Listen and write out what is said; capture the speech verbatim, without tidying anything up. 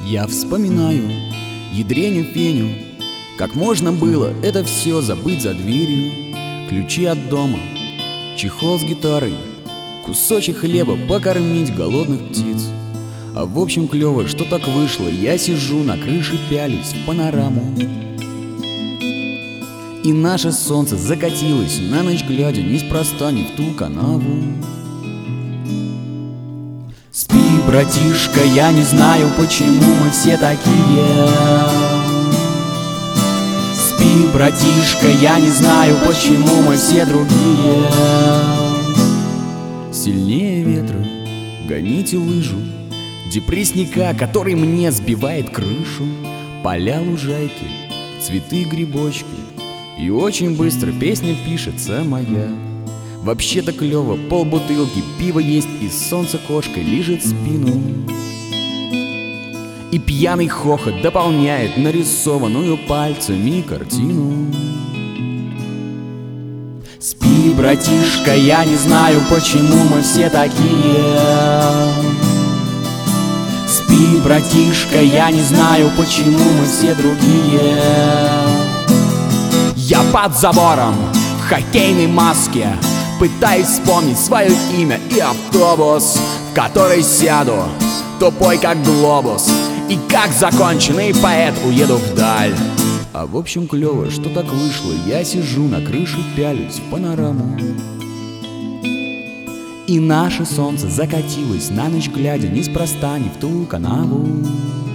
Я вспоминаю ядреню Феню, как можно было это все забыть за дверью. Ключи от дома, чехол с гитарой, кусочек хлеба покормить голодных птиц. А в общем клево, что так вышло. Я сижу на крыше, пялюсь в панораму, и наше солнце закатилось на ночь глядя, неспроста не в ту канаву. Спи, братишка, я не знаю, почему мы все такие. Спи, братишка, я не знаю, почему мы все другие. Сильнее ветра гоните лыжу, депрессника, который мне сбивает крышу. Поля, лужайки, цветы, грибочки, и очень быстро песня пишется моя. Вообще-то клево, полбутылки пива есть, и солнце кошкой лижет спину. И пьяный хохот дополняет нарисованную пальцами картину. Спи, братишка, я не знаю, почему мы все такие. Спи, братишка, я не знаю, почему мы все другие. Я под забором в хоккейной маске пытаюсь вспомнить свое имя и автобус, в который сяду, тупой как глобус, и как законченный поэт уеду вдаль. А в общем клево, что так вышло. Я сижу на крыше, пялюсь в панораму, и наше солнце закатилось на ночь глядя, неспроста не в ту канаву.